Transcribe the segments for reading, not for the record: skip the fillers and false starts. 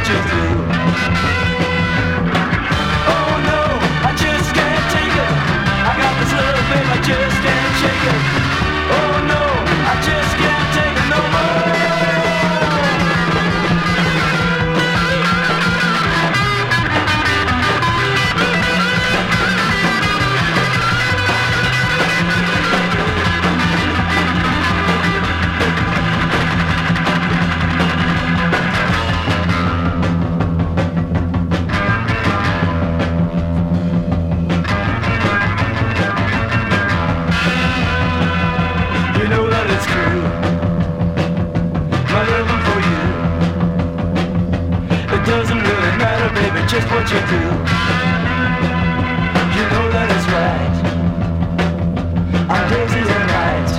what you do. Oh no, I just can't take it. I got this love, babe, I just can't shake it. Oh no, I just can't take it no more. Just what you do, you know that it's right. On days and nights,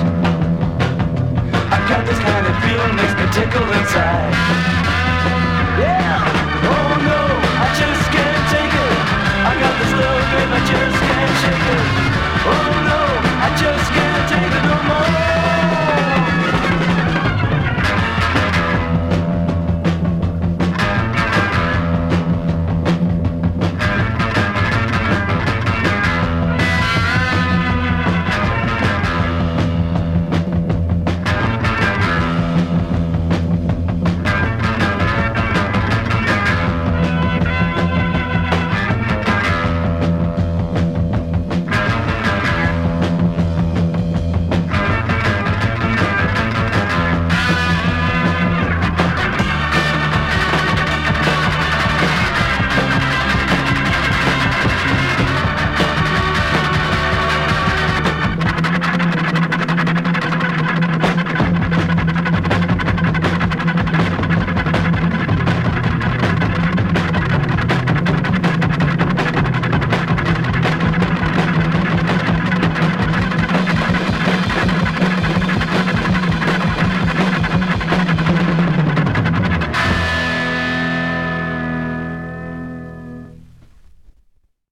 I got this kind of feeling makes me tickle inside. Yeah.